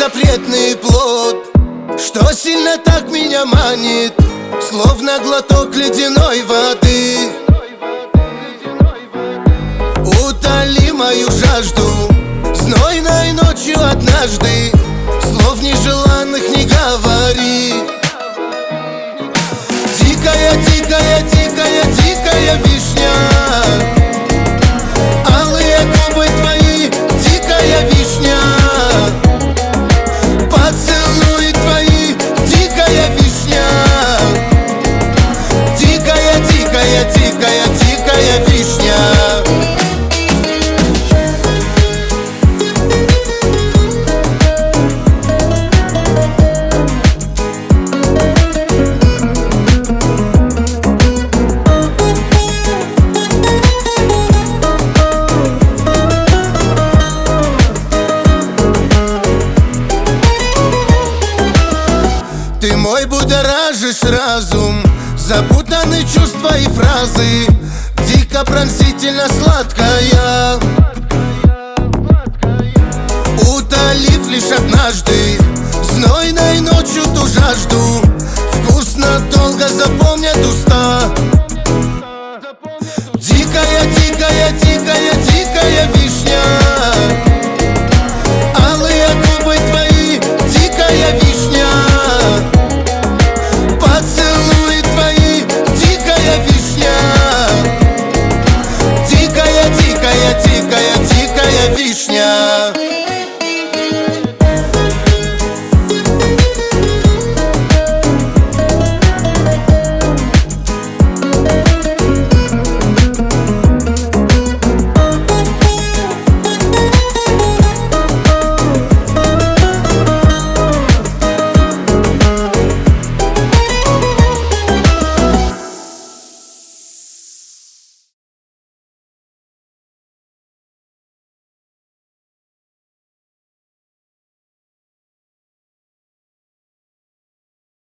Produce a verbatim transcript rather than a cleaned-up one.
запретный плод, что сильно так меня манит, словно глоток ледяной воды. Утоли мою жажду знойной ночью однажды, слов нежеланных не говори. Дикая, дикая, дикая, дикая вишня, алые губы твои, дикая вишня, поцелуи твои, дикая вишня, дикая, дикая, дикая, дикая вишня. Ты мой будоражишь разум, запутаны чувства и фразы, дико пронзительно сладкая, утолив лишь однажды знойной ночью ту жажду, вкусно долго запомнят уста. Дикая, дикая, дикая,